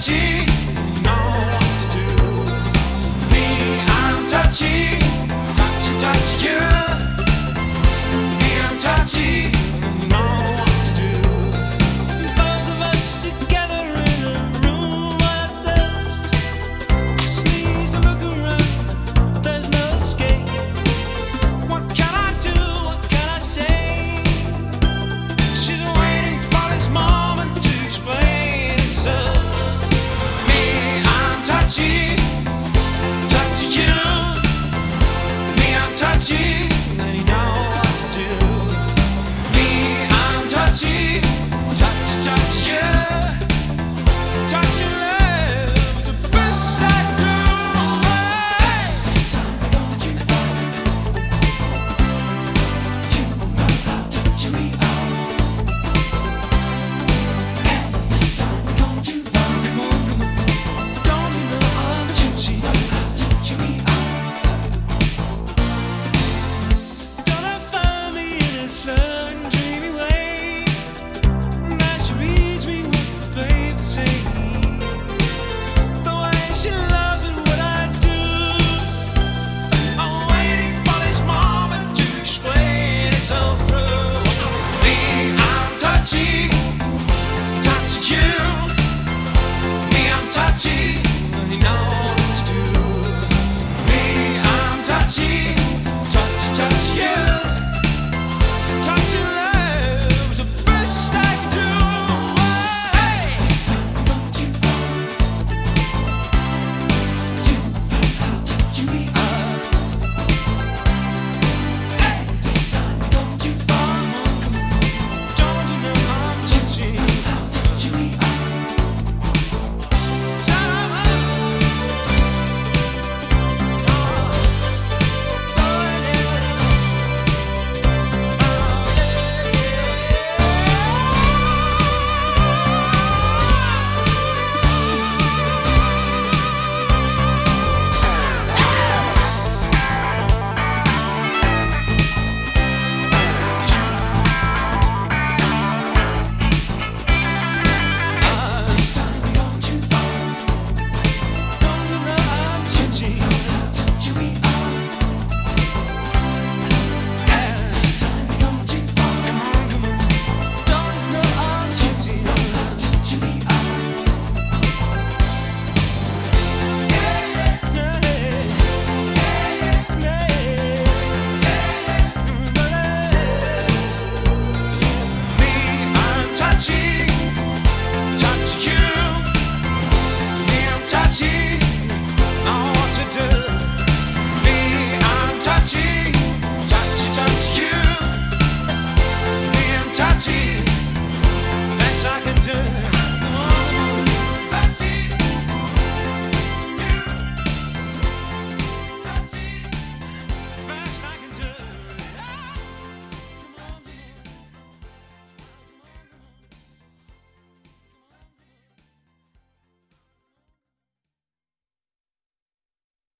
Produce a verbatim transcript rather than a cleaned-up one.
touchy, know what to do. Me, I'm touchy, touchy, touchy you. Me, I'm touchy, know what to do. Both of us together in a room ourselves. Just needs to look around, there's no escape. What can I do? What can I say? She's waiting for this moment to explain itself. Me, I'm touchy, touchy you. Me, I'm touchy, and you know what to do. Me, I'm touchy, touchy, touchy you. Touchy love is the best I do. Hey! Don't you know? You know how to touch me out. Hey, this time we're going too far. Come on, come on. Don't you know I'm touchy? You know how to touch me out. Don't I find me in a slow and dreamy way? Now she reads me what the papers say. The way she loves it, what I do. I'm waiting for this moment to explain itself through. Me, I'm touchy, touchy you. Me, I'm touchy, and you know what to do. Me, I'm touchy, touchy, touchy you. Touchy love is the best I can do. Hey! Don't you fall. You know how to touch me up. Hey! This time don't you fall. Come on, come on. Don't you know I'm touchy? You know how to touch me up. Time up. Touchy, best I can do.